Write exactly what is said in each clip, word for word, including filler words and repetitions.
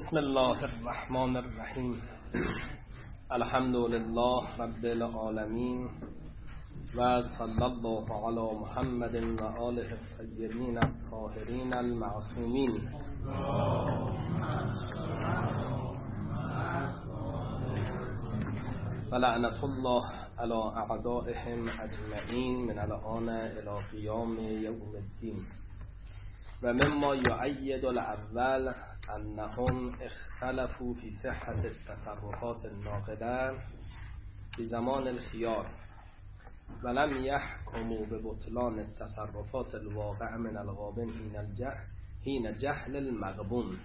بسم الله الرحمن الرحیم. الحمد لله رب العالمین و صلی الله علی محمد و آله الطیبین الطاهرین المعصومین. و لعنت الله علی اعدائهم اجمعین من الآن الی قیام یوم الدین. و مما یؤید الاول انهم اختلفوا فی صحت التصرفات الناقله فی زمان الخیار و لم یحکموا ببطلان التصرفات الواقع من الغابن حین الجهل حین جهل المغبون.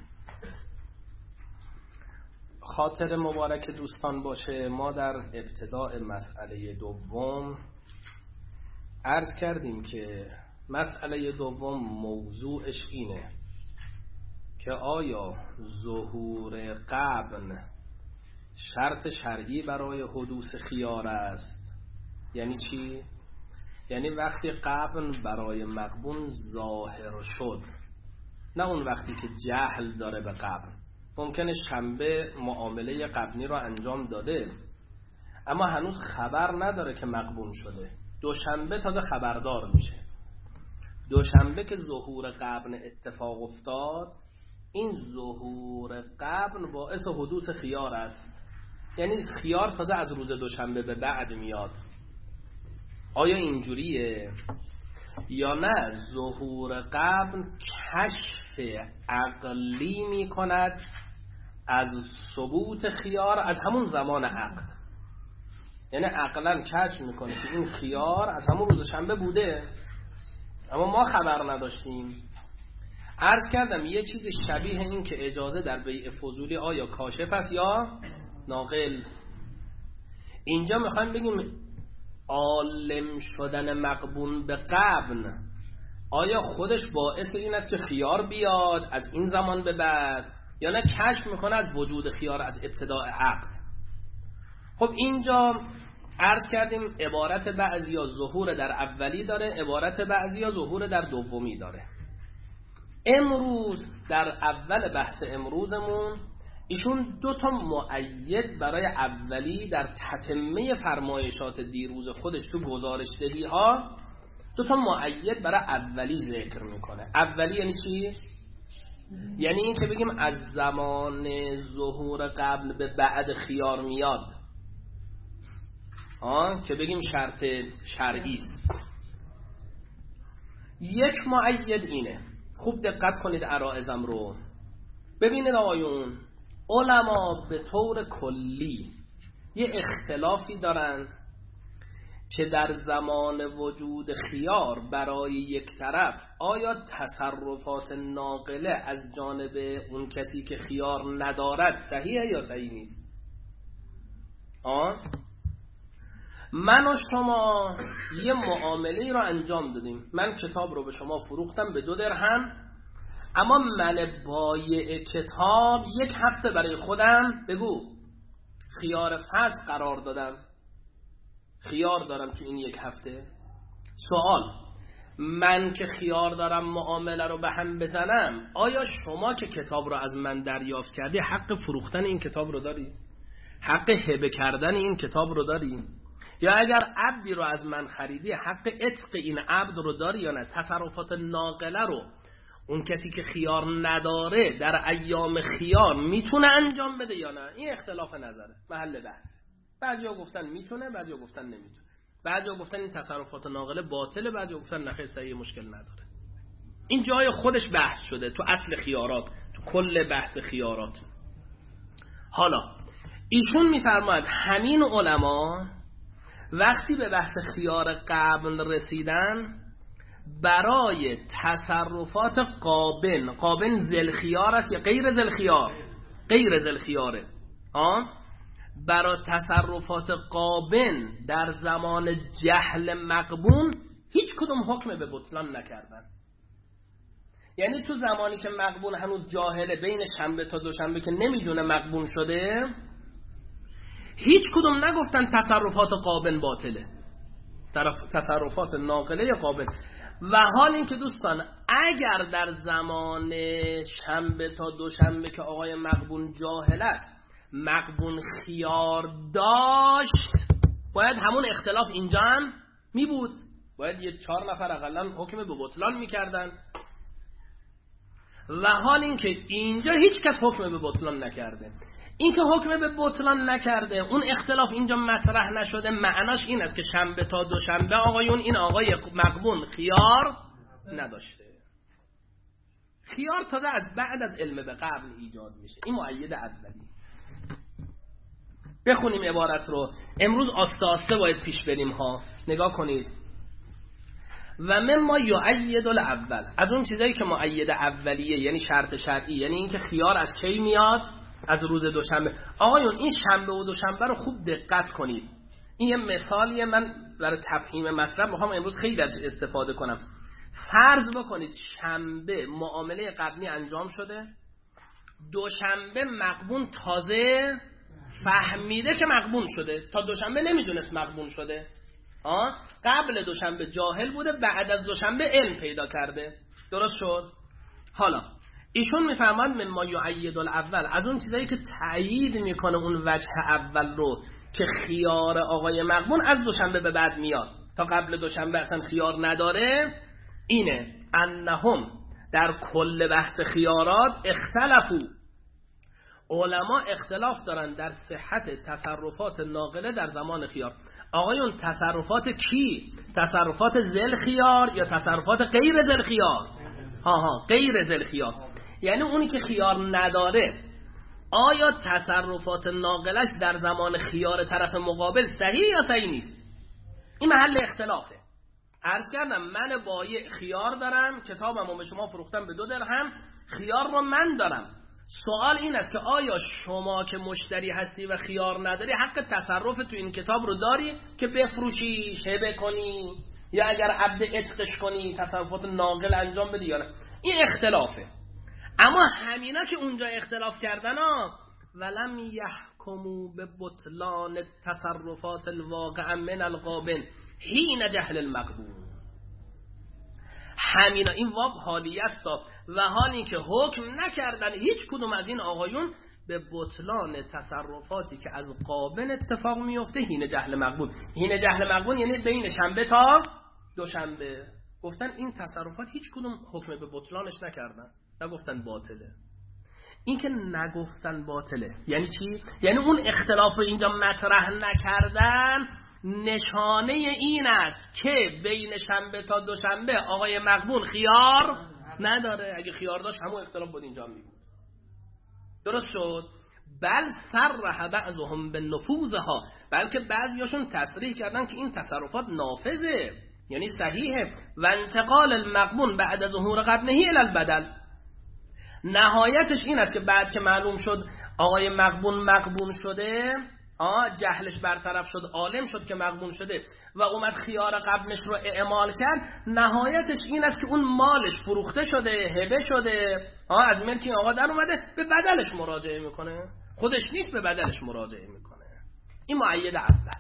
خاطر مبارک دوستان باشه، ما در ابتداء مسئله دوم عرض کردیم که مسئله دوم موضوعش اینه که آیا ظهور غبن شرط شرعی برای حدوث خیار است؟ یعنی چی؟ یعنی وقتی غبن برای مغبون ظاهر شد، نه اون وقتی که جهل داره به غبن. ممکنه شنبه معامله غبنی رو انجام داده اما هنوز خبر نداره که مغبون شده، دوشنبه تازه خبردار میشه. دوشنبه که ظهور غبن اتفاق افتاد، این ظهور غبن باعث حدوث خیار است. یعنی خیار تازه از روز دوشنبه به بعد میاد. آیا اینجوریه یا نه؟ ظهور غبن کشف عقلی می کند از ثبوت خیار از همون زمان عقد. یعنی عقلا کشف میکنه که این خیار از همون روز شنبه بوده اما ما خبر نداشتیم. عرض کردم یه چیز شبیه این که اجازه در بیع فضولی آیا کاشف است یا ناقل. اینجا میخوایم بگیم عالم شدن مغبون به غبن آیا خودش باعث این است که خیار بیاد از این زمان به بعد، یا نه کشف میکنه از وجود خیار از ابتداء عقد. خب اینجا عرض کردیم عبارت بعضیا ظهور در اولی داره، عبارت بعضیا ظهور در دومی داره. امروز در اول بحث امروزمون ایشون دو تا مؤید برای اولی در تتمه فرمایشات دیروز خودش تو گزارشدهی ها دو تا مؤید برای اولی ذکر میکنه. اولی یعنی چی؟ یعنی این که بگیم از زمان ظهور قبل به بعد خیار میاد، آه که بگیم شرط شرعی است. یک مؤید اینه. خوب دقت کنید عرائضم رو ببینید آقایون. علما به طور کلی یه اختلافی دارن که در زمان وجود خیار برای یک طرف آیا تصرفات ناقله از جانب اون کسی که خیار ندارد صحیحه یا صحیح نیست. آه؟ من و شما یه معامله رو انجام دادیم. من کتاب رو به شما فروختم به دو درهم، اما من بایع کتاب یک هفته برای خودم بگو خیار فصل قرار دادم، خیار دارم تو این یک هفته. سوال، من که خیار دارم معامله رو به هم بزنم، آیا شما که کتاب رو از من دریافت کردی حق فروختن این کتاب رو داری؟ حق هبه کردن این کتاب رو داری؟ یا اگر عبدی رو از من خریدی حق عتق این عبد رو داری یا نه؟ تصرفات ناقله رو اون کسی که خیار نداره در ایام خیار میتونه انجام بده یا نه؟ این اختلاف نظره، محل بحثه. بعضیا گفتن میتونه، بعضیا گفتن نمیتونه، بعضیا گفتن این تصرفات ناقله باطله، بعضیا گفتن نخیر صحیح مشکل نداره. این جای خودش بحث شده تو اصل خیارات، تو کل بحث خیارات. حالا ایشون میفرماید همین علما وقتی به بحث خیار قبل رسیدن برای تصرفات قابن، قابن ذلخیار است یا غیر ذلخیار؟ غیر ذلخیاره. آه برای تصرفات قابن در زمان جهل مغبون هیچ کدوم حکم به بطلان نکردن. یعنی تو زمانی که مغبون هنوز جاهله، بین شنبه تا دوشنبه که نمیدونه مغبون شده، هیچ کدوم نگفتن تصرفات قابن باطله، تصرفات ناقله یا قابن. و حال این که دوستان اگر در زمان شنبه تا دوشنبه که آقای مقبون جاهل است مقبون خیار داشت، باید همون اختلاف اینجا هم می بود، باید یه چهار نفر اقلا حکم به بطلان می کردن. و حال این که اینجا هیچ کس حکم به بطلان نکرده، این که حکم به بطلان نکرده، اون اختلاف اینجا مطرح نشده، معناش این است که شنبه تا دوشنبه آقایون این آقای مقبون خیار نداشته. خیار تازه از بعد از علم به قبل ایجاد میشه. این مؤید اولی. بخونیم عبارت رو. امروز آسته آسته باید پیش بریم ها. نگاه کنید. و مما یؤید الاول، از اون چیزایی که مؤید اولیه یعنی شرط شرعی، یعنی اینکه خیار از کی میاد؟ از روز دوشنبه. آقایون این شنبه و دوشنبه رو خوب دقت کنید. این یه مثالیه، من برای تفهیم مطلب میخوام امروز خیلی ازش استفاده کنم. فرض بکنید شنبه معامله قبلی انجام شده، دوشنبه مقبون تازه فهمیده که مقبون شده، تا دوشنبه نمیدونست مقبون شده. آه؟ قبل دوشنبه جاهل بوده، بعد از دوشنبه علم پیدا کرده. درست شد؟ حالا ایشون میفهمند مما یؤید الاول، از اون چیزایی که تایید میکنه اون وجه اول رو که خیار آقای مقبون از دوشنبه به بعد میاد، تا قبل دوشنبه اصلا خیار نداره، اینه انهم در کل بحث خیارات اختلفو، علما اختلاف دارن در صحت تصرفات ناقله در زمان خیار. آقایون تصرفات کی؟ تصرفات ذل خیار یا تصرفات غیر ذل خیار؟ ها ها غیر ذل خیار، یعنی اونی که خیار نداره آیا تصرفات ناقلش در زمان خیار طرف مقابل صحیح یا صحیح نیست؟ این محل اختلافه. عرض کردم من بایع خیار دارم، کتابم رو به شما فروختم به دو درهم، خیار رو من دارم. سوال این است که آیا شما که مشتری هستی و خیار نداری حق تصرف تو این کتاب رو داری که بفروشی، هبه کنی، یا اگر عبد عتقش کنی تصرفات ناقل انجام بدی یا نه؟ این اختلافه. اما همینا که اونجا اختلاف کردن ها ولم یحکموا به بطلان تصرفات الواقع من القابن حین جهل المقبول، همینا این واب حالیه است و حالی که حکم نکردن هیچ کدوم از این آقایون به بطلان تصرفاتی که از قابن اتفاق میفته حین جهل مقبول. حین جهل مقبول یعنی بین شنبه تا دوشنبه. گفتن این تصرفات هیچ کدوم حکم به بطلانش نکردن، نگفتن باطله. این که نگفتن باطله یعنی چی؟ یعنی اون اختلاف رو اینجا مطرح نکردن نشانه این است که بین شنبه تا دوشنبه آقای مقبول خیار نداره. اگه خیار داشت همون اختلاف بود اینجا می بود. درست شد؟ بل صرح بعضهم بالنفوذها، بلکه بعضیاشون تصریح کردن که این تصرفات نافذه، یعنی صحیحه. و انتقال المقبون بعد ظهور قبنه الی البدل، نهایتش این است که بعد که معلوم شد آقای مقبون مقبون شده، آه جهلش برطرف شد، عالم شد که مقبون شده و اومد خیار قبلش رو اعمال کرد، نهایتش این است که اون مالش فروخته شده، هبه شده، آه از ملک این آقا در اومده، به بدلش مراجعه میکنه، خودش نیست به بدلش مراجعه میکنه. این مؤید اول.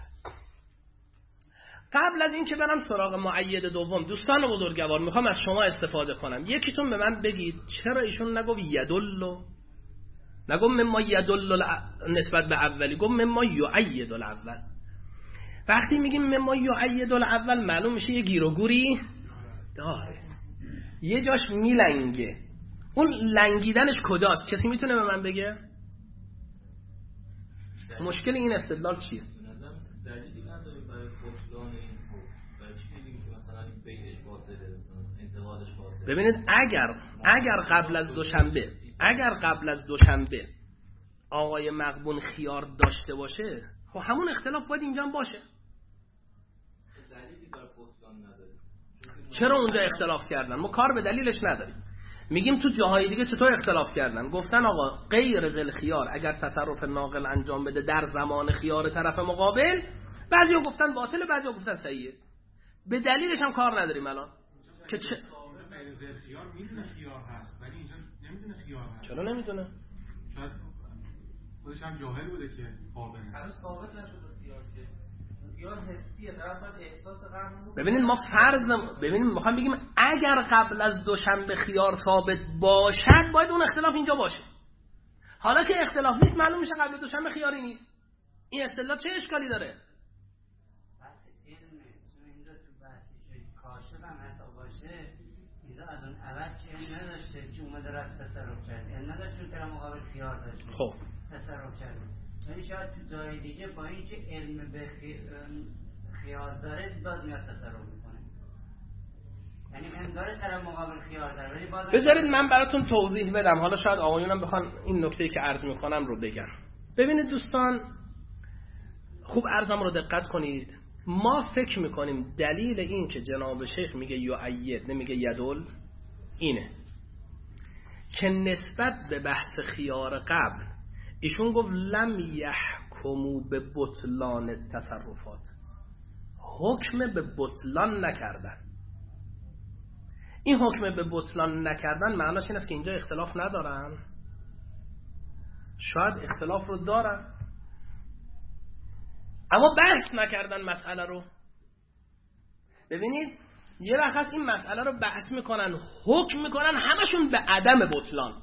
قبل از این که برم سراغ مؤید دوم، دوستان بزرگوار میخوام از شما استفاده کنم. یکیتون به من بگید چرا ایشون نگفت یدلو، نگفت مما یدل نسبت به اولی، گفت مما یؤید الاول. وقتی میگیم مما یؤید الاول معلوم میشه یه گیر و گوری داره، یه جاش میلنگه. اون لنگیدنش کجاست؟ کسی میتونه به من بگه؟ مشکل این استدلال چیه؟ ببینید اگر اگر قبل از دوشنبه اگر قبل از دوشنبه آقای مقبون خیار داشته باشه، خب همون اختلاف باید اینجا هم باشه. چرا اونجا اختلاف کردن؟ ما کار به دلیلش نداریم. میگیم تو جاهای دیگه چطور اختلاف کردن. گفتن آقا غیر ذل خیار اگر تصرف ناقل انجام بده در زمان خیار طرف مقابل، بعضیا گفتن باطله، بعضیا گفتن صحیحه. به دلیلش هم کار نداریم الان که چه غیر خیار میدونه خیار هست ولی اینجا نمیدونه خیار هست. چرا نمیدونه؟ شاید خودش هم جاهل بوده که قابل هنوز ثابت نشده خیار که خیال حسیه، طرف باید احساس غم. ببینید ما فرض ببینید میخوام بگیم اگر قبل از دوشنبه خیار ثابت باشد باید اون اختلاف اینجا باشه. حالا که اختلاف نیست معلوم میشه قبل دوشنبه خیاری نیست. این اصطلاح چه اشکالی داره؟ از اون اول که نداشته که اومده رفت تصرف کرد، این نداشت چون طرف مقابل خیار داشته خب تصرف کرد. یعنی شاید تو جای دیگه با این که علم به خیار داره باز میاد تصرف میکنه، یعنی انظار طرف مقابل خیار داره ولی باز. بذارید من براتون توضیح بدم، حالا شاید آقایونم بخوان این نکته‌ای که عرض میکنم رو بگم. ببینید دوستان خوب عرضم رو دقت کنید. ما فکر میکنیم دلیل این که جناب شیخ میگه یؤید نمیگه یدل اینه که نسبت به بحث خیار قبل ایشون گفت لم یحکموا به بطلان تصرفات، حکم به بطلان نکردن. این حکم به بطلان نکردن معناش این است که اینجا اختلاف ندارن، شاید اختلاف رو دارن اما بحث نکردن مسئله رو. ببینید یه وقت این مسئله رو بحث میکنن، حکم میکنن، همشون به عدم بطلان،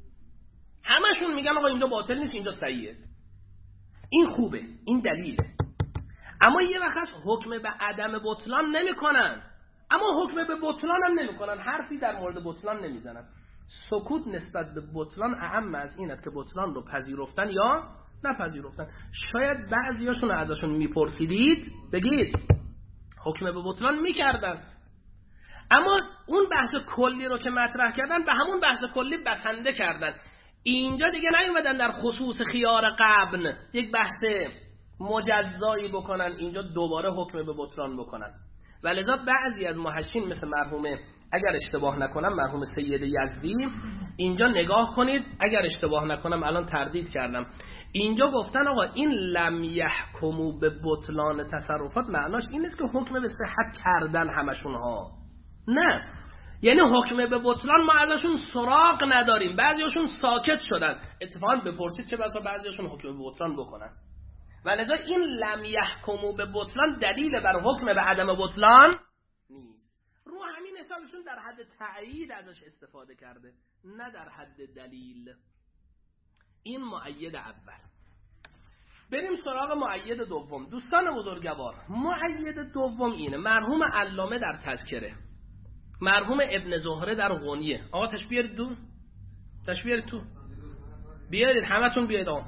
همشون میگن آقا اینجا باطل نیست اینجا صحیحه. این خوبه، این دلیله. اما یه وقت حکم به عدم بطلان نمیکنن، اما حکم به بطلان هم نمیکنن، حرفی در مورد بطلان نمیزنن. سکوت نسبت به بطلان اهم از این است که بطلان رو پذیرفتن یا نپذیرفتن. شاید بعضیاشون ازشون میپرسیدید بگید حکم به بطلان میکردن، اما اون بحث کلی رو که مطرح کردن به همون بحث کلی بسنده کردن. اینجا دیگه نیومدن در خصوص خیار قبل یک بحث مجزایی بکنن، اینجا دوباره حکم به بطلان بکنن. ولذا بعضی از محشین مثل مرحوم اگر اشتباه نکنم مرحوم سید یزدی اینجا نگاه کنید، اگر اشتباه نکنم الان تردید کردم، اینجا گفتن آقا این لم یحکموا به بطلان تصرفات معناش این نیست که حکم به صحت کردن همشون ها، نه، یعنی حکم به بطلان ما ازشون سراغ نداریم، بعضیاشون ساکت شدن. اتفاقا بپرسید چه بسا بعضیاشون حکم به بطلان بکنن. ولذا این لم یحکموا به بطلان دلیل بر حکم به عدم بطلان نیست. رو همین حسابشون در حد تأیید ازش استفاده کرده، نه در حد دلیل. این مؤید اول. بریم سراغ مؤید دوم. دوستان بزرگوار، مؤید دوم اینه. مرحوم علامه در تذکره، مرحوم ابن زهره در غنیه. آقا تشبیه دو تشبیه تو بیارید، همتون بیاید آقا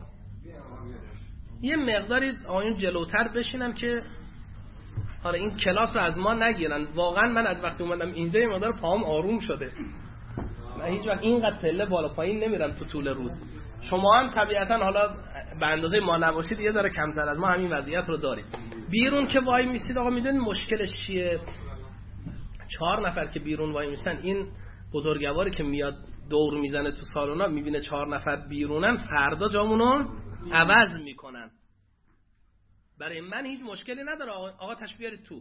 یه مقداری آقایون جلوتر بشینن که حالا این کلاس رو از ما نگیرن. واقعا من از وقتی اومدم اینجا یه مقدار پاهم آروم شده، من هیچ وقت اینقدر پله بالا پایین نمیرم تو طول روز. شما هم طبیعتا حالا به اندازه ما نباشید یه ذره کمتر از ما همین وضعیت رو دارید. بیرون که وای میسید آقا میدونید مشکلش چیه؟ چهار نفر که بیرون وای میسن، این بزرگواری که میاد دور میزنه تو سالونا میبینه چهار نفر بیرونن، فردا جامونو عوض میکنن. برای من هیچ مشکلی نداره آقا, آقا تشبیه تو.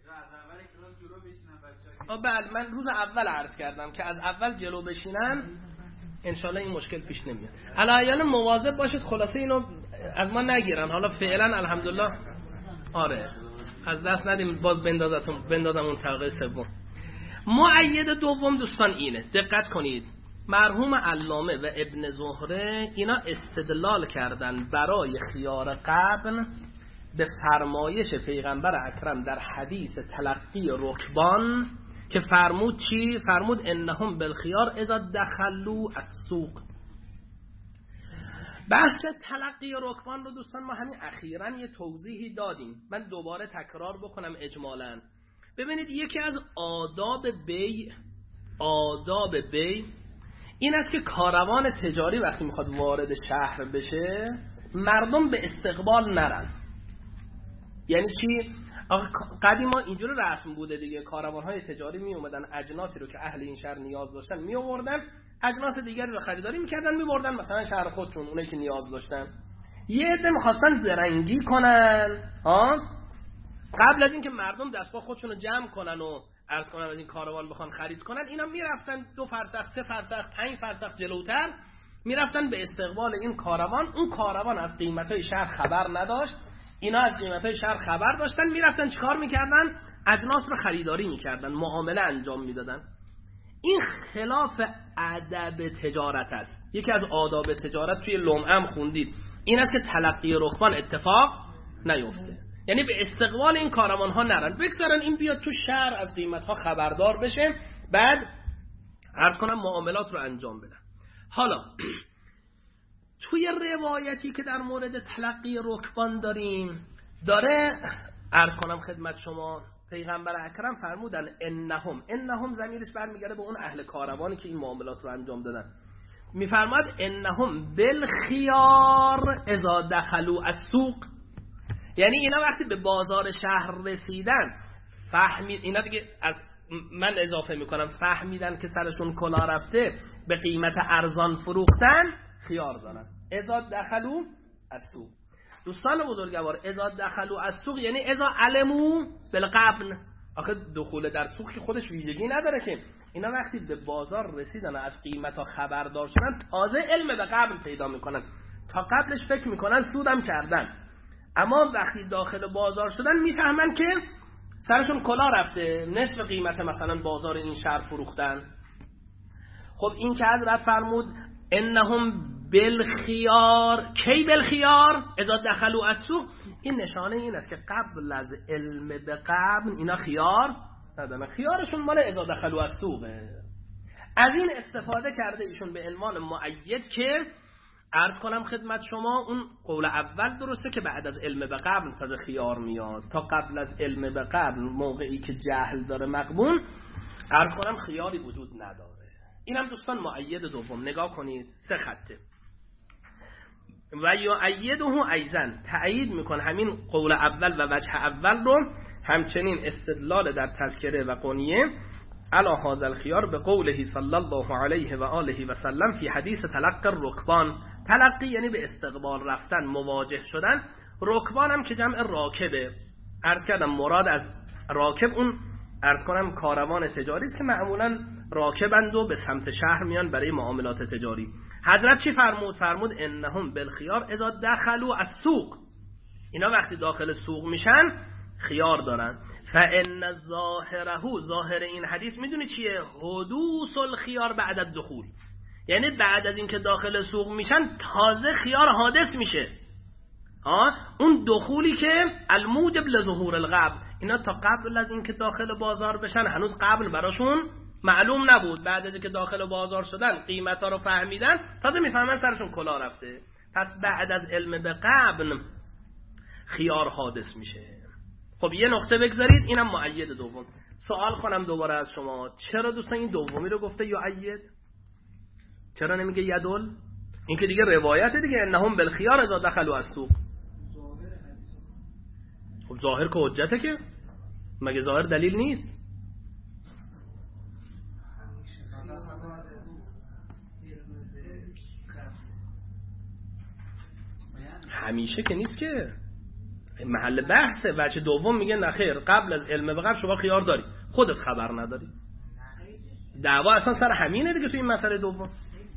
بله من روز اول عرض کردم که از اول جلو بشینن انشالله این مشکل پیش نمیاد. علایان مواظب باشید خلاصه اینو از ما نگیرن. حالا فعلا الحمدلله آره از دست ندیم، باز بندازتون بندازم اون طبقه سوم. مؤید دوم دوستان اینه، دقت کنید. مرحوم علامه و ابن زهره اینا استدلال کردن برای خیار قبل به فرمایش پیغمبر اکرم در حدیث تلقی رکبان که فرمود چی؟ فرمود انهم بالخیار اذا دخلوا السوق. بحث تلقی رکبان رو دوستان ما همین اخیراً یه توضیحی دادیم، من دوباره تکرار بکنم اجمالاً. ببینید یکی از آداب بیع، آداب بیع این است که کاروان تجاری وقتی میخواد وارد شهر بشه مردم به استقبال نرن. یعنی چی؟ قدیما اینجوری رسم بوده دیگه، کاروان‌های تجاری می اومدن اجناسی رو که اهل این شهر نیاز داشتن می آوردن، اجناس دیگری رو خریداری میکردن میبردن مثلا شهر خودشون، اونایی که نیاز داشتن. یه عده می‌خواستن زرنگی کنن ها، قبل از اینکه مردم دست پا خودشون رو جمع کنن و عرض کنن از این کاروان بخوان خرید کنن، اینا میرفتن دو فرسخ، سه فرسخ، پنج فرسخ جلوتر میرفتن به استقبال این کاروان. اون کاروان از قیمت‌های شهر خبر نداشت، اینا از قیمت‌های شهر خبر داشتن، میرفتن چیکار میکردن؟ اجناس رو خریداری میکردن، معامله انجام میدادن. این خلاف ادب تجارت است. یکی از آداب تجارت توی لمعه خوندید این است که تلقی رکبان اتفاق نیفته، یعنی به استقبال این کاروان ها نرن، بگذارن این بیاد تو شهر از قیمت ها خبردار بشه، بعد عرض کنم معاملات رو انجام بدن. حالا توی روایتی که در مورد تلقی رکبان داریم داره عرض کنم خدمت شما، پیغمبر اکرم فرمودن انهم انهم ضمیرش برمیگرده به اون اهل کاروانی که این معاملات رو انجام دادن. میفرماد انهم بالخيار اذا دخلوا السوق، یعنی اینا وقتی به بازار شهر رسیدن فهمید، اینا دیگه از من اضافه میکنم، فهمیدن که سرشون کلا رفته، به قیمت ارزان فروختن، خیار دارن. اذا دخلوا السوق، دوستان بزرگوار، اذا دخلوا السوق یعنی اذا علموا بالقبن. آخه دخول در سوق که خودش ویژگی نداره که، اینا وقتی به بازار رسیدن از قیمتا خبردار شدن تازه علم به قبل پیدا میکنن، تا قبلش فکر میکنن سودم کردن، اما وقتی داخل بازار شدن میفهمن که سرشون کلا رفته، نصف قیمت مثلا بازار این شهر فروختن. خب این که حضرت فرمود انهم بالخيار، کی بالخيار؟ اذا دخلوا السوق، این نشانه این است که قبل از علم به قبل اینا خیار ندارن، خیارشون مال اذا دخلوا السوقه. از این استفاده کرده ایشون به عنوان مؤید که عرض کنم خدمت شما اون قول اول درسته که بعد از علم به قبل تازه خیار میاد، تا قبل از علم به قبل موقعی که جهل داره مقبون، عرض کنم خیاری وجود نداره. اینم دوستان مؤید دوم نگاه کنید، سه خطه. و یؤیده ایضا، تأیید میکنه همین قول اول و وجه اول رو، همچنین استدلال در تذکره و قنیه علی هذا الخيار به قوله صلی الله علیه و آله و سلم فی حدیث تلقی الرکبان. تلقی یعنی به استقبال رفتن، مواجه شدن. رکبان هم که جمع راکبه. عرض کردم مراد از راکب اون عرض کنم کاروان تجاری است که معمولا راکبند و به سمت شهر میان برای معاملات تجاری. حضرت چی فرمود؟ فرمود انهم بالخيار اذا دخلوا السوق، اینا وقتی داخل سوق میشن خیار دارن. فان ظاهره، ظاهر این حدیث میدونی چیه؟ حدوث الخيار بعد الدخول، یعنی بعد از اینکه داخل سوق میشن تازه خیار حادث میشه. ها اون دخولی که الموجب لظهور القبل، اینا تا قبل از اینکه داخل بازار بشن هنوز قبل براشون معلوم نبود، بعد از اینکه داخل بازار شدن قیمتا رو فهمیدن تازه میفهمن سرشون کلا رفته. پس بعد از علم به قبل خیار حادث میشه. خب یه نقطه بگذارید، اینم مؤید دوم. سوال کنم دوباره از شما، چرا دوستان این دومی رو گفته یؤید؟ چرا نمیگه یدل؟ این که دیگه روایت دیگه، انهم بالخيار اذا دخلوا السوق. خب ظاهر که حجته، که مگه ظاهر دلیل نیست؟ همیشه که نیست، که محل بحثه. بچه دوم میگه نخیر، قبل از علم به قبل شما خیار داری، خودت خبر نداری. دعوا اصلا سر همینه دیگه تو این مسئله دوم.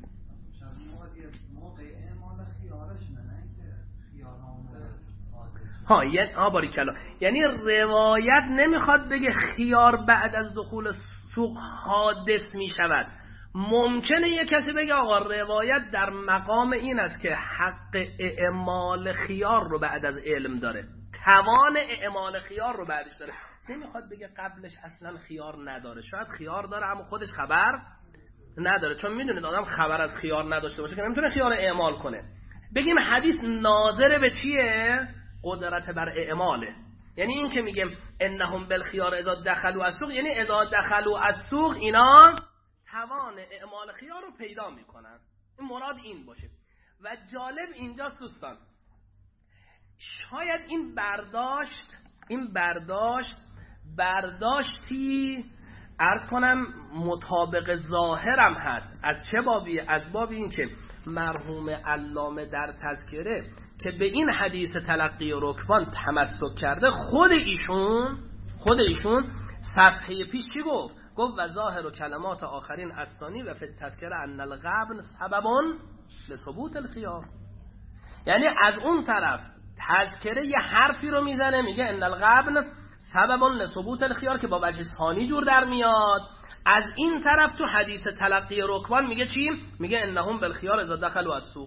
ها یعنی آ باریکلا، یعنی روایت نمیخواد بگه خیار بعد از دخول سوق حادث میشود. ممکنه یک کسی بگه آقا روایت در مقام این است که حق اعمال خیار رو بعد از علم داره، توان اعمال خیار رو بعدش داره، نمیخواد بگه قبلش اصلا خیار نداره. شاید خیار داره اما خودش خبر نداره، چون میدونید آدم خبر از خیار نداشته باشه که نمیتونه خیار اعمال کنه. بگیم حدیث ناظر به چیه؟ قدرت بر اعماله. یعنی این که میگیم انهم بالخيار اذا دخلوا السوق، یعنی اذا دخلوا السوق اینا توان اعمال خیار رو پیدا میکنن. این مراد این باشه. و جالب اینجاست دوستان، شاید این برداشت این برداشت برداشتی عرض کنم مطابق ظاهرم هست. از چه بابی؟ از باب این که مرحوم علامه در تذکره که به این حدیث تلقی رکبان تمسک کرده، خود ایشون خود ایشون صفحه پیش چی گفت؟ گفت و ظاهر و کلمات آخرین الثانی و فی التذکره ان الغبن سبب لثبوت الخیار. یعنی از اون طرف تذکره یه حرفی رو میزنه میگه ان القبن سبب لثبوت الخیار که با وجه ثانی جور در میاد. از این طرف تو حدیث تلقی رکبان میگه چی؟ میگه انهم بالخیار اذا دخلوا السوق.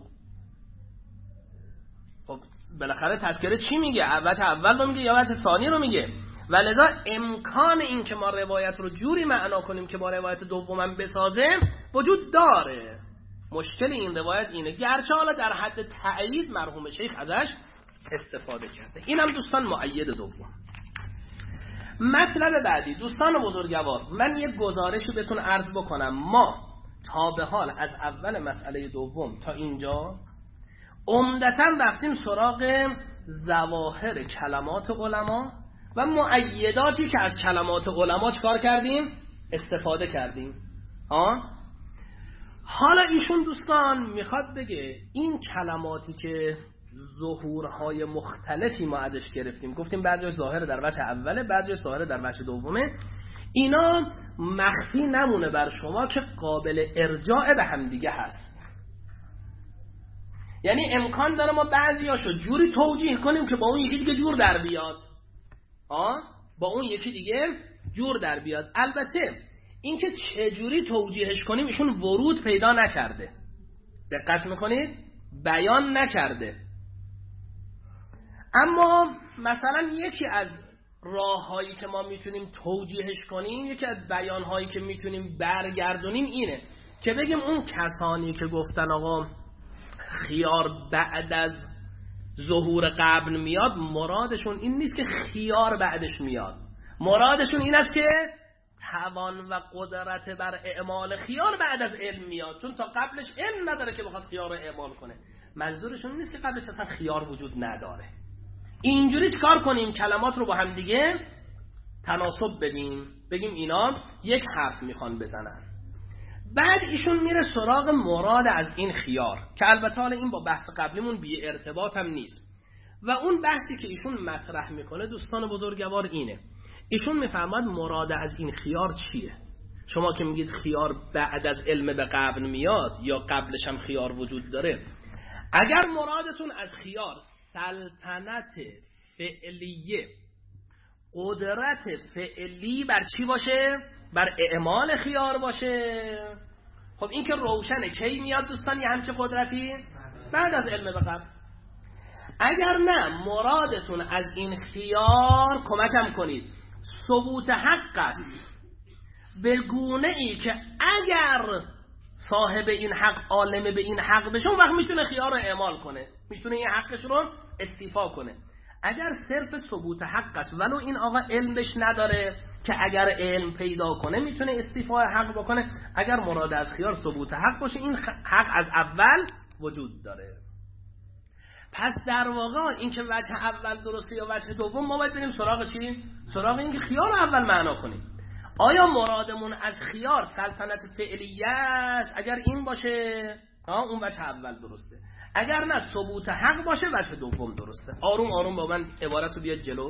خب بالاخره تذکره چی میگه؟ وجه اول رو میگه یا وجه ثانی رو میگه؟ ولذا امکان این که ما روایت رو جوری معنا کنیم که با روایت دومم بسازه وجود داره. مشکل این روایت اینه، گرچه حالا در حد تأیید مرحوم شیخ ازش استفاده کرده. اینم دوستان مؤید دوم. مطلب بعدی دوستان بزرگوار، من یک گزارشی بهتون عرض بکنم. ما تا به حال از اول مسئله دوم تا اینجا عمدتاً رفتیم سراغ ظواهر کلمات علما و مؤیداتی که از کلمات علما چکار کردیم؟ استفاده کردیم. آه؟ حالا ایشون دوستان میخواد بگه این کلماتی که ظهورهای مختلفی ما ازش گرفتیم، گفتیم بعضیش ظاهر در وجه اوله، بعضیش ظاهر در وجه دومه، اینا مخفی نمونه بر شما که قابل ارجاع به هم دیگه هست. یعنی امکان داره ما بعضیاشو جوری توجیه کنیم که با اون یکی دیگه جور در بیاد. آه؟ با اون یکی دیگه جور در بیاد. البته این که چجوری توجیهش کنیم ایشون ورود پیدا نکرده. دقت میکنید؟ بیان نکرده. اما مثلا یکی از راههایی که ما میتونیم توجیهش کنیم، یکی از بیانهایی که میتونیم برگردونیم اینه که بگیم اون کسانی که گفتن آقا خیار بعد از ظهور قبل میاد، مرادشون این نیست که خیار بعدش میاد، مرادشون این است که توان و قدرت بر اعمال خیار بعد از علم میاد، چون تا قبلش علم نداره که بخواد خیار رو اعمال کنه. منظورشون نیست که قبلش اصلا خیار وجود نداره. اینجوری چکار کنیم؟ کلمات رو با هم دیگه تناسب بدیم، بگیم اینا یک حرف میخوان بزنن. بعد ایشون میره سراغ مراد از این خیار که البته حالا این با بحث قبلیمون بی ارتباط هم نیست. و اون بحثی که ایشون مطرح میکنه دوستان بزرگوار اینه، ایشون میفرماد مراد از این خیار چیه؟ شما که میگید خیار بعد از علم به قبل میاد یا قبلش هم خیار وجود داره، اگر مرادتون از خیار سلطنت فعلیه، قدرت فعلی بر چی باشه؟ بر اعمال خیار باشه، خب این که روشنه. کی میاد دوستان یه همچه قدرتی؟ بعد از علم به قبل. اگر نه مرادتون از این خیار، کمکم کنید، ثبوت حق است به گونه ای که اگر صاحب این حق عالم به این حق بشه اون وقت میتونه خیار رو اعمال کنه، میتونه این حقش رو استیفا کنه. اگر صرف ثبوت حق است ولو این آقا علمش نداره که اگر علم پیدا کنه میتونه استیفای حق بکنه، اگر مراد از خیار ثبوت حق باشه این حق از اول وجود داره. پس در واقع این که وجه اول درسته یا وجه دوم، ما باید بریم سراغ چی؟ سراغ این که خیار اول معنا کنیم. آیا مرادمون از خیار سلطنت فعلیه است؟ اگر این باشه ها اون وجه اول درسته، اگر نه ثبوت حق باشه وجه دوم درسته. آروم آروم با من عبارت رو بیاد جلو.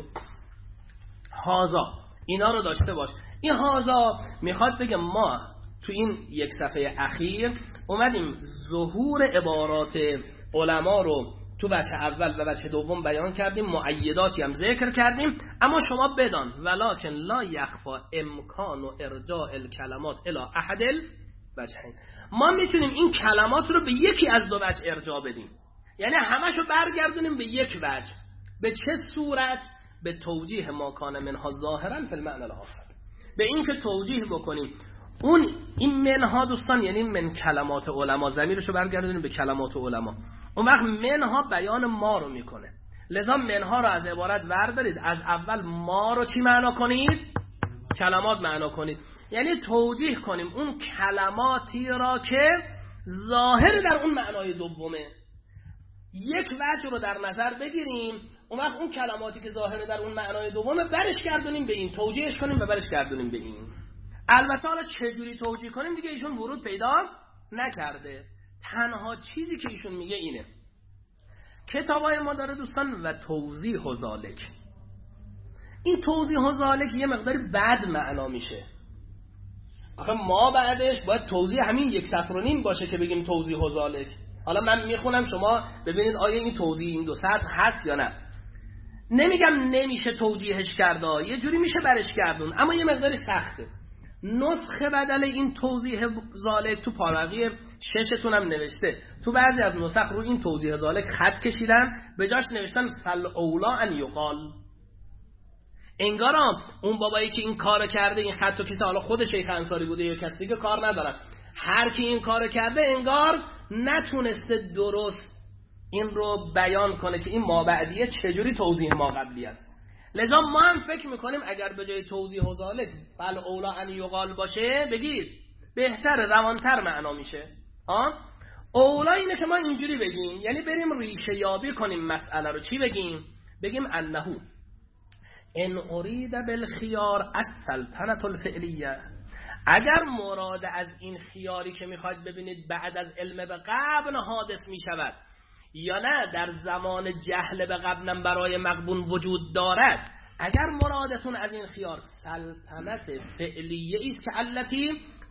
هازا اینا رو داشته باش. این هازا میخواد بگه ما تو این یک صفحه اخیر اومدیم ظهور عبارات علما رو تو بچه اول و بچه دوم بیان کردیم، مؤیداتی هم ذکر کردیم، اما شما بدان ولکن لا یخفا امکان و ارجاع الکلمات الی احد الوجهین. ما میتونیم این کلمات رو به یکی از دو وجه ارجاع بدیم، یعنی همشو برگردونیم به یک وجه. به چه صورت؟ به توجیه ما کان منها ظاهرا فی المعنی الاخر، به این که توجیه بکنیم اون این منها دوستان یعنی من کلمات علما، ضمیرشو برگردونیم به کلمات علما. اون وقت منها بیان ما رو میکنه، لذا منها رو از عبارت بردارید، از اول ما رو چی معنا کنید؟ کلمات معنا کنید، یعنی توجیه کنیم اون کلماتی را که ظاهر در اون معنای دومه. یک وجه رو در نظر بگیریم، اون وقت اون کلماتی که ظاهر در اون معنای دومه برش گردونیم به این، توجیهش کنیم و برش گردونیم به این. البته حالا چجوری توجیه کنیم دیگه ایشون ورود پیدا نکرده. تنها چیزی که ایشون میگه اینه، کتابای ما داره دوستان و توضیح و ذالک. این توضیح و ذالک یه مقداری بد معنا میشه. آخه ما بعدش باید توضیح همین یک سطر و نیم باشه که بگیم توضیح و ذالک. حالا من میخونم شما ببینید آیا این توضیح این دو سطر هست یا نه. نمیگم نمیشه توجیهش کرد، یه جوری میشه برش گردون، اما یه مقداری سخته. نسخه بدل این توضیح ذالک تو پاراگراف ششتون هم نوشته، تو بعضی از نسخ رو این توضیح ذالک خط کشیدن، به جاش نوشتن فل اولا ان یقال. انگار اون بابایی که این کارو کرده، این خطو کشیده، حالا خود شیخ انصاری بوده یا کسی دیگه کار ندارن، هر کی این کارو کرده انگار نتونسته درست این رو بیان کنه که این مابعدیه چجوری توضیح ما قبلی است. لذا ما هم فکر میکنیم اگر به جای توضیح و ذالک فل اولا ان یقال باشه، بگید بهتر، روانتر معنا میشه. آه؟ اولا اینه که ما اینجوری بگیم، یعنی بریم ریشه یابی کنیم مسئله رو. چی بگیم؟ بگیم انهو ان ارید بالخيار السلطنة الفعلیه، اگر مراد از این خیاری که میخواید ببینید بعد از علم به قبل حادث میشود یا نه در زمان جهل به قبلم برای مقبون وجود دارد، اگر مرادتون از این خیار سلطنت فعلیه ایست که التی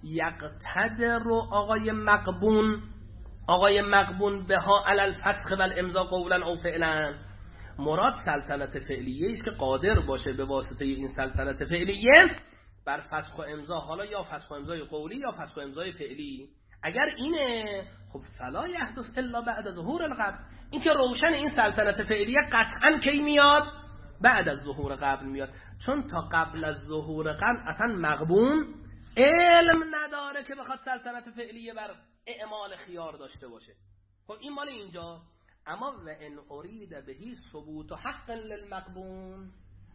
یقتدر آقای مقبون آقای مقبون بها علی الفسخ و الامضا قولا او فعلا، مراد سلطنت فعلیه ایست که قادر باشه به واسطه این سلطنت فعلیه بر فسخ و امضا، حالا یا فسخ و امضای قولی یا فسخ و امضای فعلی. اگر اینه خب فلا یحدث الا بعد ظهور القبل، این که روشن این سلطنت فعلیه قطعا کی میاد؟ بعد از ظهور قبل میاد، چون تا قبل از ظهور قبل اصلا مقبون علم نداره که بخواد سلطنت فعلیه بر اعمال خیار داشته باشه. خب این مال اینجا. اما و ان ارید بهی ثبوت حق للمقبون،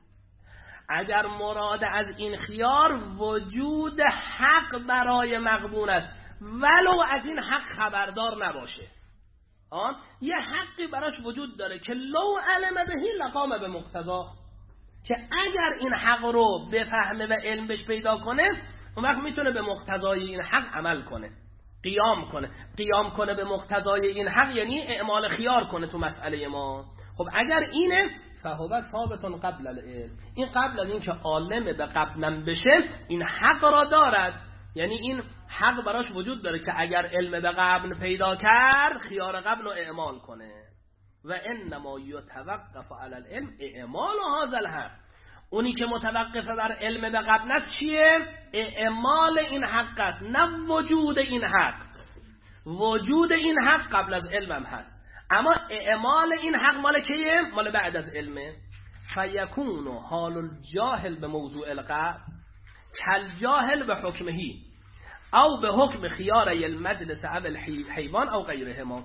اگر مراد از این خیار وجود حق برای مقبون است ولو از این حق خبردار نباشه. آن یه حقی براش وجود داره که لو علم بهی لقام به مقتضا، که اگر این حق رو بفهمه و علم بهش پیدا کنه اون وقت میتونه به مقتضای این حق عمل کنه، قیام کنه. قیام کنه به مقتضای این حق یعنی اعمال خیار کنه تو مسئله ما. خب اگر اینه فهو ثابت قبل العلم، این قبل از این که عالم به قبلم بشه این حق را دارد، یعنی این حق براش وجود داره که اگر علم به قبل پیدا کرد خیار قبل رو اعمال کنه. و انما یتوقف علی العلم اعمال هذا الحق، اونی که متوقف بر علم به قبل است چیه؟ اعمال این حق است، نه وجود این حق. وجود این حق قبل از علمم هست، اما اعمال این حق مال کیه؟ مال بعد از علمه. فیکون حال الجاهل به موضوع القبل کالجاهل به حکمهی او به حکم خیاره المجلس او الحیوان او غیرهما.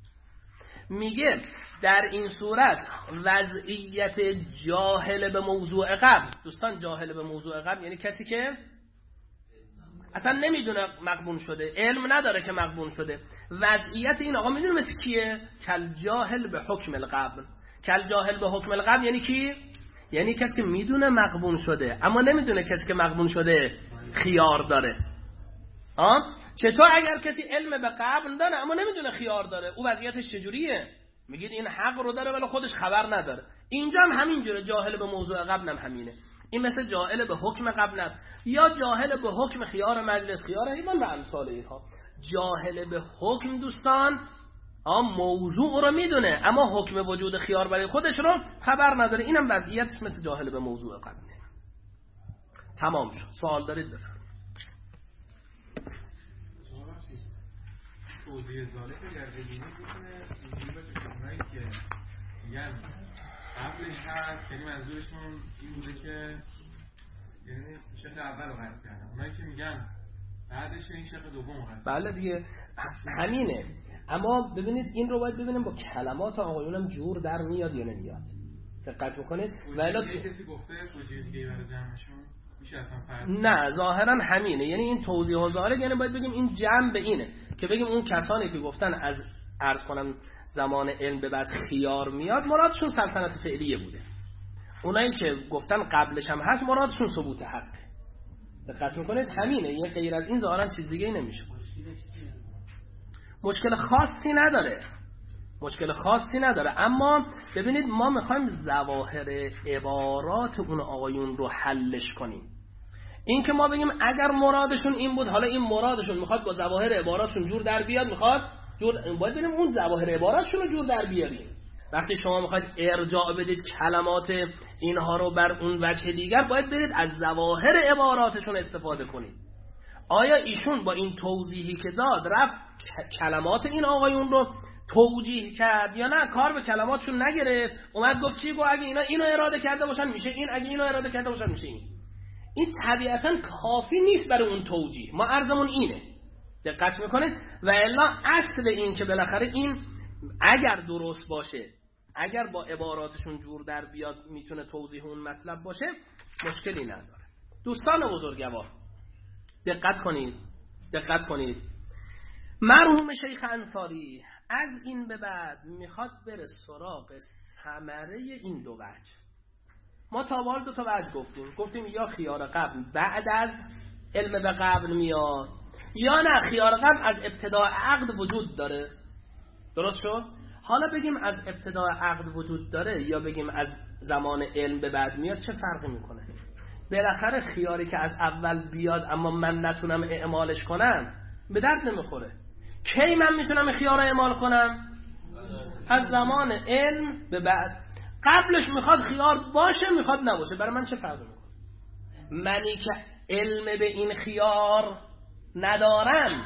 میگه در این صورت وضعیت جاهل به موضوع قبل، دوستان جاهل به موضوع قبل یعنی کسی که اصلا نمیدونه مقبون شده، علم نداره که مقبون شده. وضعیت این آقا میدونه مثل کیه؟ کل جاهل به حکم القبل. کل جاهل به حکم القبل یعنی کی؟ یعنی کسی که میدونه مقبون شده اما نمیدونه کسی که مقبون شده خیار داره. آه؟ چطور اگر کسی علم به قبل داره اما نمیدونه خیار داره، او وضعیتش چجوریه؟ میگید این حق رو داره ولی خودش خبر نداره. اینجا هم همینجوره، جاهل به موضوع قبل هم همینه. این مثل جاهل به حکم قبل است یا جاهل به حکم خیار مجلس، خیار حیوان و امثال اینها. جاهل به حکم دوستان آم موضوع رو میدونه اما حکم وجود خیار برای خودش رو خبر نداره. اینم وضعیتش مثل جاهل به موضوع قبله. تمام شد. سوال دارید بفرمایید. توضیح ذالک اگر ببینید میتونه اینجوری باشه که اونایی که میگن قبلش هست، یعنی منظورشون این بوده که یعنی شق اول رو قصد کردن، اونایی که میگن بعدش این شق دوم رو قصد. بله دیگه همینه. اما ببینید این رو باید ببینیم با کلمات آقایونم جور در میاد یا نمیاد. دقت بکنید. ولی کسی گفته توضیح دیگه برای جمعشون نه ظاهرا همینه، یعنی این توضیح و ظاهره، یعنی باید بگیم این جمع به اینه که بگیم اون کسانی که گفتن از عرض کنم زمان علم به بعد خیار میاد مرادشون سلطنت فعلیه بوده، اونایی که گفتن قبلش هم هست مرادشون ثبوت حق. دقت میکنید همینه، یه غیر از این ظاهرا چیز دیگه ای نمیشه. مشکل خاصی نداره، مشکل خاصی نداره. اما ببینید ما میخوایم ظواهر عبارات اون آقایون رو حلش کنیم. این که ما بگیم اگر مرادشون این بود، حالا این مرادشون میخواد با ظواهر عباراتشون جور در بیاد، میخواد جور باید بریم اون ظواهر عباراتشون رو جور در بیاریم. وقتی شما میخواید ارجاع بدید کلمات اینها رو بر اون وجه دیگر، باید برید از ظواهر عباراتشون استفاده کنید. آیا ایشون با این توضیحی که داد رفت کلمات این آقایون رو توجیه کرد یا نه کار به کلماتشون نگرفت، اومد گفت چی گفت اگه اینا اینو اراده کرده باشن میشه این، اگه اینو اراده کرده باشن میشه این. این طبیعتا کافی نیست برای اون توجیه. ما عرضمون اینه، دقت میکنید؟ و الا اصل این که بالاخره این اگر درست باشه، اگر با عباراتشون جور در بیاد میتونه توضیح اون مطلب باشه، مشکلی نداره. دوستان بزرگوار دقت کنید، دقت کنید. مرحوم شیخ انصاری از این به بعد میخواد بره سراغ ثمره این دو وجه. ما تا حالا دو تا وجه گفتیم، گفتیم یا خیار قبل بعد از علم به قبل میاد، یا نه خیار قبل از ابتداء عقد وجود داره. درست شد؟ حالا بگیم از ابتداء عقد وجود داره یا بگیم از زمان علم به بعد میاد، چه فرقی میکنه؟ بالاخره خیاری که از اول بیاد اما من نتونم اعمالش کنم به درد نمیخوره. کی من میتونم این خیار رو اعمال کنم؟ از زمان علم به بعد. قبلش میخواد خیار باشه میخواد نباشه، برای من چه فرقی میکنه؟ منی که علم به این خیار ندارم،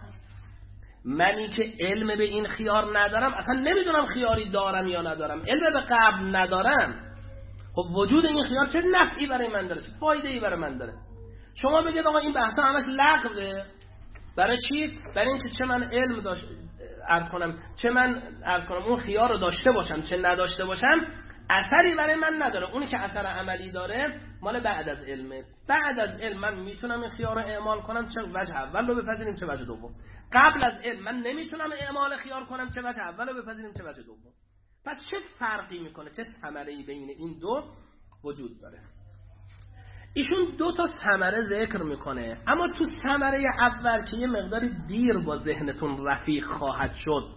منی که علم به این خیار ندارم، اصلا نمیدونم خیاری دارم یا ندارم، علم به قبل ندارم، خب وجود این خیار چه نفعی برای من داره، چه فایده ای برای من داره؟ شما بگید آقا این بحثا همش لغوه. برای چی؟ برای اینکه چه من علم داشت عرض کنم، چه من عرض کنم اون خیار رو داشته باشم چه نداشته باشم، اثری برای من نداره. اونی که اثر عملی داره مال بعد از علمه. بعد از علم من میتونم این خیار رو اعمال کنم، چه وجه اول رو بپذیریم چه وجه دوم. قبل از علم من نمیتونم اعمال خیار کنم، چه وجه اول رو بپذیریم چه وجه دوم. پس چه فرقی میکنه، چه ثمره‌ای بین این دو وجود داره؟ ایشون دو تا ثمره ذکر میکنه، اما تو ثمره اول که یه مقداری دیر با ذهنتون رفیق خواهد شد،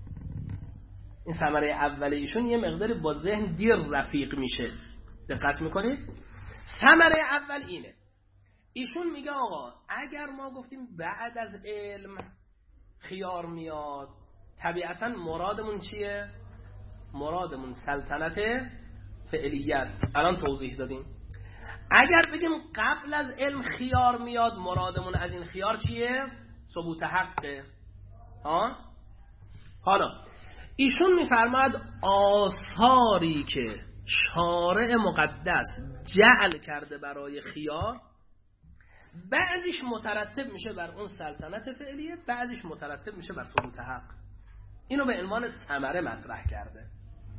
این ثمره اول ایشون یه مقداری با ذهن دیر رفیق میشه. دقت میکنید؟ ثمره اول اینه، ایشون میگه آقا اگر ما گفتیم بعد از علم خیار میاد، طبیعتا مرادمون چیه؟ مرادمون سلطنت فعلیه است. الان توضیح دادیم. اگر بگیم قبل از علم خیار میاد، مرادمون از این خیار چیه؟ ثبوت حقه. ها؟ حالا ایشون میفرماد آثاری که شارع مقدس جعل کرده برای خیار، بعضیش مترتب میشه بر اون سلطنت فعلیه، بعضیش مترتب میشه بر ثبوت حق. اینو به عنوان ثمره مطرح کرده.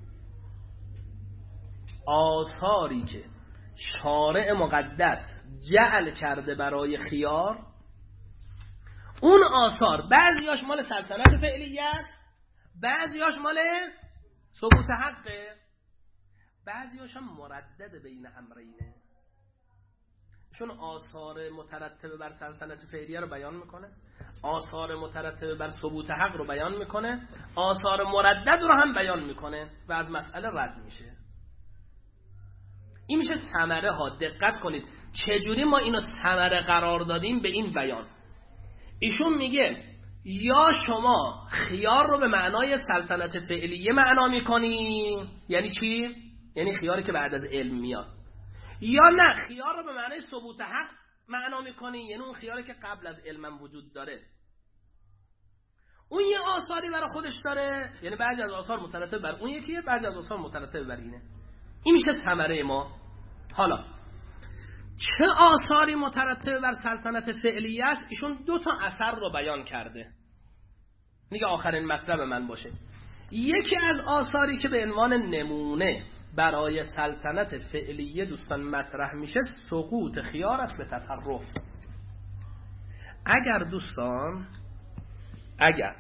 آثاری که شارع مقدس جعل کرده برای خیار، اون آثار بعضیاش مال سلطنت فعلیه است، بعضیاش مال ثبوت حقه، بعضیاش هم مردد بین امرینه. چون آثار مترتب بر سلطنت فعلیه رو بیان میکنه، آثار مترتب بر ثبوت حق رو بیان میکنه، آثار مردد رو هم بیان میکنه و از مسئله رد میشه. این میشه ثمره ها. دقت کنید چجوری ما اینو ثمره قرار دادیم به این بیان. ایشون میگه یا شما خیار رو به معنای سلطنت فعلیه معنا میکنی، یعنی چی؟ یعنی خیاری که بعد از علم میاد، یا نه خیار رو به معنای ثبوت حق معنا میکنی، یعنی اون خیاری که قبل از علم وجود داره. اون یه آثاری برای خودش داره، یعنی بعضی از آثار مترتب بر اون یکیه، بعضی از آثار مترتب بر اینه. این میشه ثمره ما. حالا چه آثاری مترتب بر سلطنت فعلیه است؟ ایشون دو تا اثر رو بیان کرده. دیگه آخرین مطلب من باشه. یکی از آثاری که به عنوان نمونه برای سلطنت فعلیه دوستان مطرح میشه، سقوط خیار است به تصرف. اگر دوستان اگر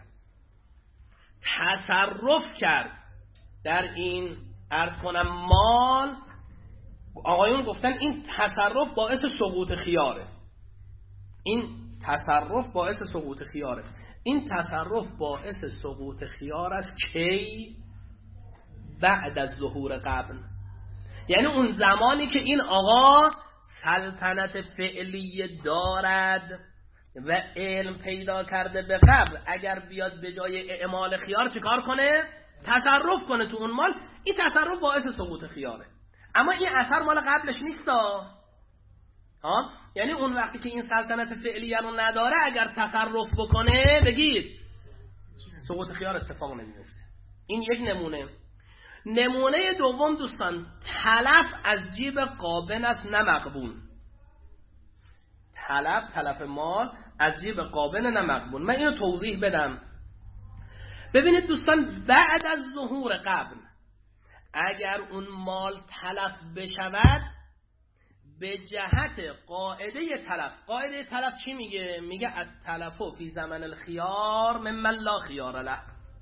تصرف کرد در این عرض کنم مال، آقایون گفتن این تصرف باعث سقوط خیاره، این تصرف باعث سقوط خیاره. این تصرف باعث سقوط خیار است کی؟ بعد از ظهور قبل. یعنی اون زمانی که این آقا سلطنت فعلیه دارد، و علم پیدا کرده به قبل اگر بیاد به جای اعمال خیار چیکار کنه؟ تصرف کنه تو اون مال، این تصرف باعث سقوط خیاره. اما این اثر مال قبلش نیستا. ها؟ یعنی اون وقتی که این سلطنت فعلیه رو نداره اگر تصرف بکنه بگید سقوط خیار اتفاق نمیفته. این یک نمونه. نمونه دوم دوستان، تلف از جیب قابن است نه مغبون. تلف تلف مال از جیب قابن نه مغبون. من اینو توضیح بدم. ببینید دوستان، بعد از ظهور قبل اگر اون مال تلف بشود به جهت قاعده تلف، قاعده تلف چی میگه؟ میگه التلفو فی زمن الخیار ممن لا خیار له.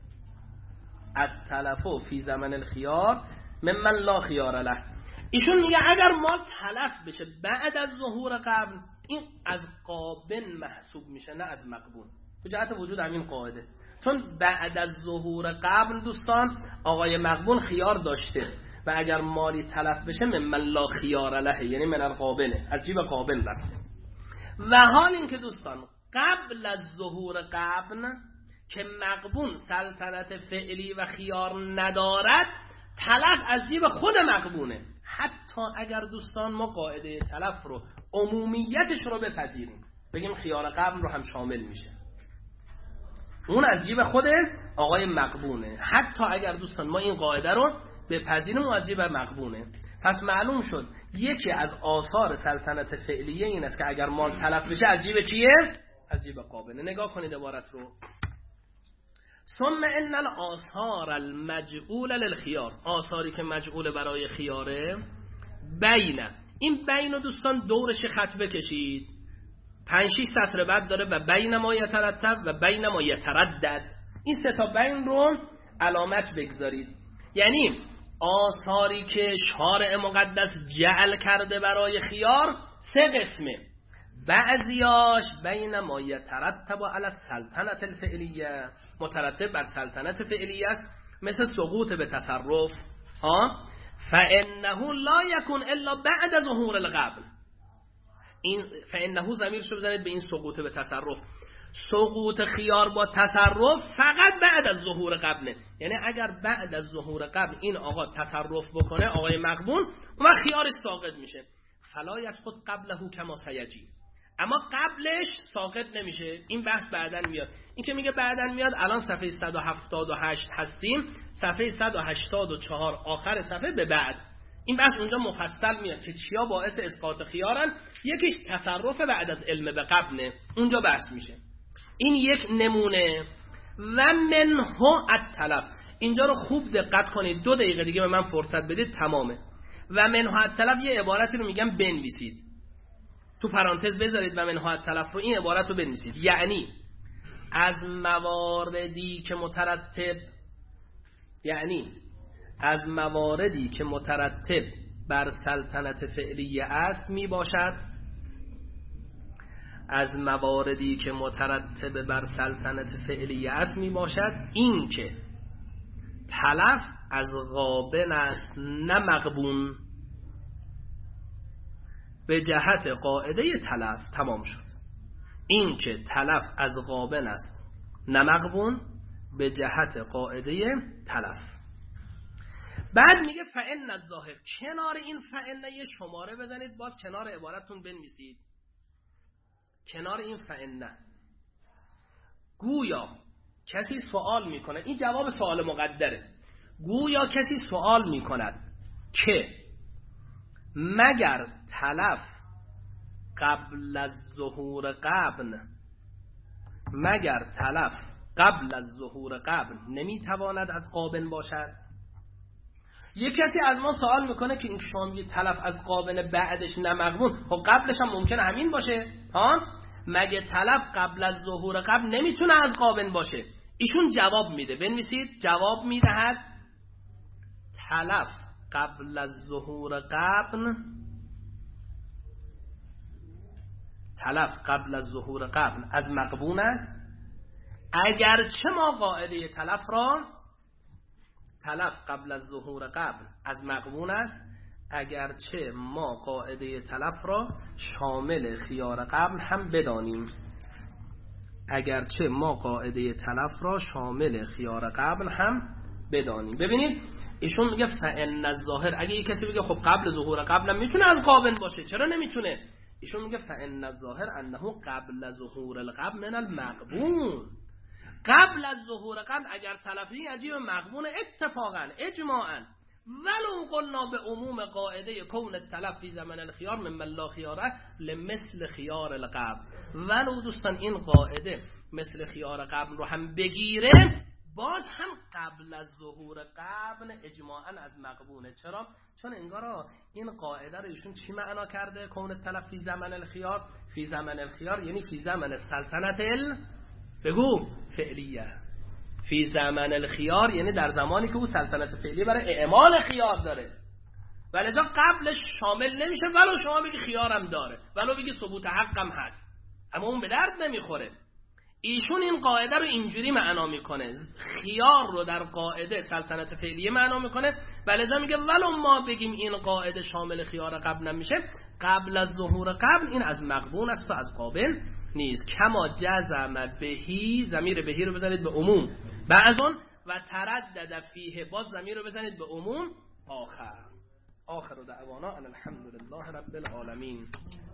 التلفو فی زمن الخیار ممن لا خیار له. ایشون میگه اگر مال تلف بشه بعد از ظهور قبل، این از قابن محسوب میشه نه از مقبون، به جهت وجود همین قاعده. چون بعد از ظهور قبل دوستان آقای مقبون خیار داشته و اگر مالی تلف بشه ممن لا خیار له، یعنی من القابنه، از جیب قابن رفته. و حال این که دوستان قبل از ظهور قبل که مقبون سلطنت فعلی و خیار ندارد، تلف از جیب خود مقبونه. حتی اگر دوستان ما قاعده تلف رو عمومیتش رو بپذیریم، بگیم خیار قبل رو هم شامل میشه، اون از جیب خود آقای مقبونه. حتی اگر دوستان ما این قاعده رو بپذیریم و از جیب مقبونه، پس معلوم شد یکی از آثار سلطنت فعلیه این است که اگر مال تلف بشه از جیب کیه؟ از جیب قابنه. نگاه کنید عبارت رو. ثم ان الاثار المجعول للخيار، آثاری که مجعول برای خیاره، بین، این بین دوستان دورش خط بکشید، پنج شش سطر بعد داره و بین ما یترتب و بین ما یتردد. این سه تا بین رو علامت بگذارید. یعنی آثاری که شارع مقدس جعل کرده برای خیار سه قسمه. بعضیاش بین ما یترتب علی السلطنت الفعلیه، مترتب بر سلطنت فعلیه است، مثل سقوط به تصرف. ها فانه لا یکون الا بعد ظهور القبل. این فانه ضمیر شو بزنید به این سقوط به تصرف. سقوط خیار با تصرف فقط بعد از ظهور قبله. یعنی اگر بعد از ظهور قبل این آقا تصرف بکنه، آقای مقبول، اون خیارش ساقط میشه. فلا یسقط قبله کما سیجی، اما قبلش ساقط نمیشه. این بحث بعدن میاد. این که میگه بعدن میاد، الان صفحه صد و هفتاد و هشت هستیم، صفحه صد و هشتاد و چهار آخر صفحه به بعد این بحث اونجا مفصل میاد که چیا باعث اسقاط خیارن. یکیش تصرف بعد از علم به قبله، اونجا بحث میشه. این یک نمونه. و منه التلف، اینجا رو خوب دقت کنید، دو دقیقه دیگه به من فرصت بدید تمامه. و منه التلف یه عبارتی رو میگم بنویسید، تو پرانتز بذارید و منه التلف رو، این عبارت رو بنویسید. یعنی از مواردی که مترتب، یعنی از مواردی که مترتب بر سلطنت فعلیه است می باشد، از مواردی که مترتب بر سلطنت فعلیه است می باشد این که تلف از غابن است نه مغبون، به جهت قاعده تلف. تمام شد. این که تلف از غابن است نه مغبون به جهت قاعده تلف. بعد میگه فإن الظاهر، کنار این فإن یه شماره بزنید، باز کنار عبارتون بنویسید، کنار این فإن گویا کسی سوال میکنه، این جواب سوال مقدره، گویا کسی سوال میکند که مگر تلف قبل از ظهور قبل، مگر تلف قبل از ظهور قبل نمیتواند از قابن باشد؟ یک کسی از ما سوال میکنه که این شما میگه تلف از قابن بعدش نمغبون، خب قبلش هم ممکنه همین باشه ها؟ مگه تلف قبل از ظهور قبل نمیتونه از قابن باشه؟ ایشون جواب میده، بنویسید، جواب میدهد تلف قبل از ظهور قبل، تلف قبل از ظهور قبل از مقبون است، اگرچه ما قاعده تلف را، تلف قبل از ظهور قبل از مقبون است اگرچه ما قاعده تلف را شامل خیار قبل هم بدانیم. اگرچه ما قاعده تلف را شامل خیار قبل هم بدانیم. ببینید ایشون میگه فإن الظاهر، اگه یک کسی بگه خب قبل ظهور قبل میتونه از قابل باشه، چرا نمیتونه؟ ایشون میگه فإن الظاهر انه قبل ظهور القبل من المقبول. قبل از ظهور قبل اگر تلفی عجیب مقبول اتفاقا اجماعا، ولو قلنا به عموم قاعده کون التلف فی زمن الخیار ممن لا خیاره لمثل خیار القبل، ولو دوستان این قاعده مثل خیار قبل رو هم بگیره، باز هم قبل از ظهور قبل اجماعا از مقبوله. چرا؟ چون انگار این قاعده رو ایشون چی معنا کرده؟ کون التلف فی زمن الخیار، فی زمن الخیار یعنی فی زمن سلطنت ال بگو فعلیه، فی زمن الخیار یعنی در زمانی که او سلطنت فعلی برای اعمال خیار داره، ولذا قبلش شامل نمیشه ولو شما بگی خیارم داره، ولو بگی ثبوت حقم هست، اما اون به درد نمیخوره. ایشون این قاعده رو اینجوری معنا میکنه، خیار رو در قاعده سلطنت فعلیه معنا میکنه، ولذا میگه ولو ما بگیم این قاعده شامل خیار قبل نمیشه، قبل از ظهور قبل این از مقبول است و از قابل نیست. کما جزم بهی، ضمیر بهی رو بزنید به عموم، بعضون و تردد فیه، باز ضمیر رو بزنید به عموم آخر. آخر دعوانا ان الحمد لله رب العالمین.